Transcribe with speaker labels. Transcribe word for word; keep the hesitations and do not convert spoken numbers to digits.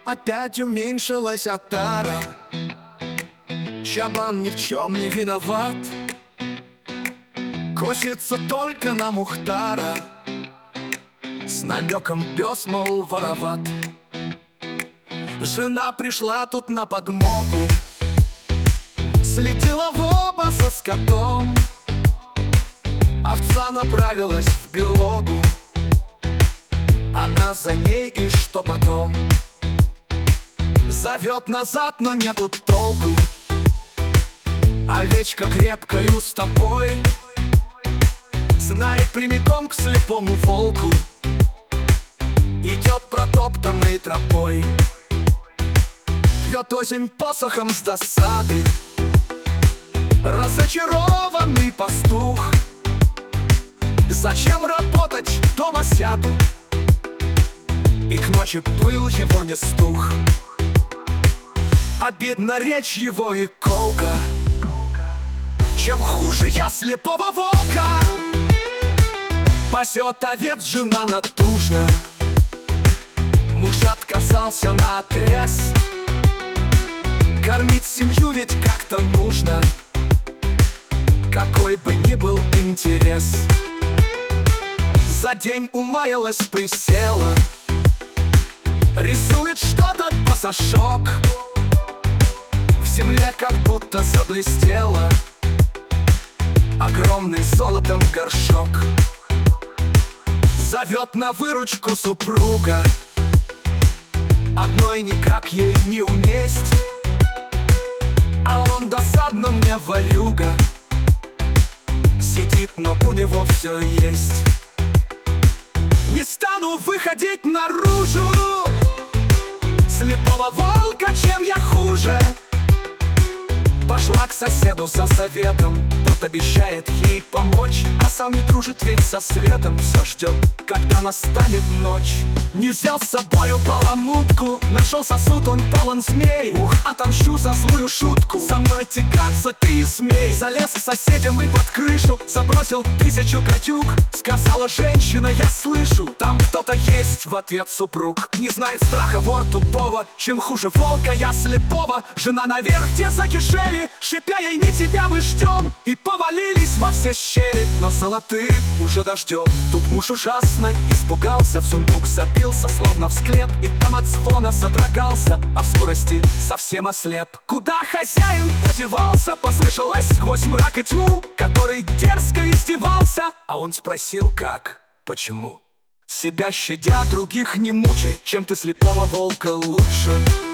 Speaker 1: Опять уменьшилась отара. Чабан ни в чем не виноват, косится только на Мухтара. С намеком пес, мол, вороват. Жена пришла тут на подмогу, слетела в оба со скотом. Овца направилась в берлогу, она за ней, и что потом? Зовет назад, но нету толку. Овечка крепкою стопой знает прямиком к слепому волку, идет протоптанной тропой, бьет озимь посохом с досады. Разочарованный пастух: зачем работать, дома сяду. И к ночи пыл его не стух, обидна речь его и колка. Чем хуже я слепого волка, пасет овец жена натужно. Муж отказался наотрез, кормить семью ведь как-то нужно, какой бы ни был интерес. За день умаялась, присела, рисует что-то пасашок. В земле как будто заблестело огромный золотом горшок. Зовет на выручку супруга, одной никак ей не уместь. А он досадно мне ворюга, сидит, но у него все есть. Не стану выходить наружу, слепого волка, чем я хуже. Пошла к соседу за советом, тот обещает ей помочь, а сам не дружит ведь со светом. Все ждет, когда настанет ночь. Не взял с собою баламутку, нашел сосуд, он полон змей. Ух, отомщу за злую шутку, со мной тягаться ты и смей. Залез к соседям и под крышу, забросил тысячу гадюк. Сказала женщина: я слышу, там кто-то есть. В ответ супруг: не знает страха вор тупого. Чем хуже волка, я слепого. Жена наверх те закишели, шипя ей: не тебя мы ждем. И повалились во все щели, но золотые уже дождем. Тут муж ужасно испугался, в сундук забился, словно в склеп, и там от звона содрогался, а в скорости совсем ослеп. Куда хозяин одевался, послышалось сквозь мрак и тьму, который дерзко издевался. А он спросил: как, почему? Себя щадя, других не мучай, чем ты слепого волка лучше.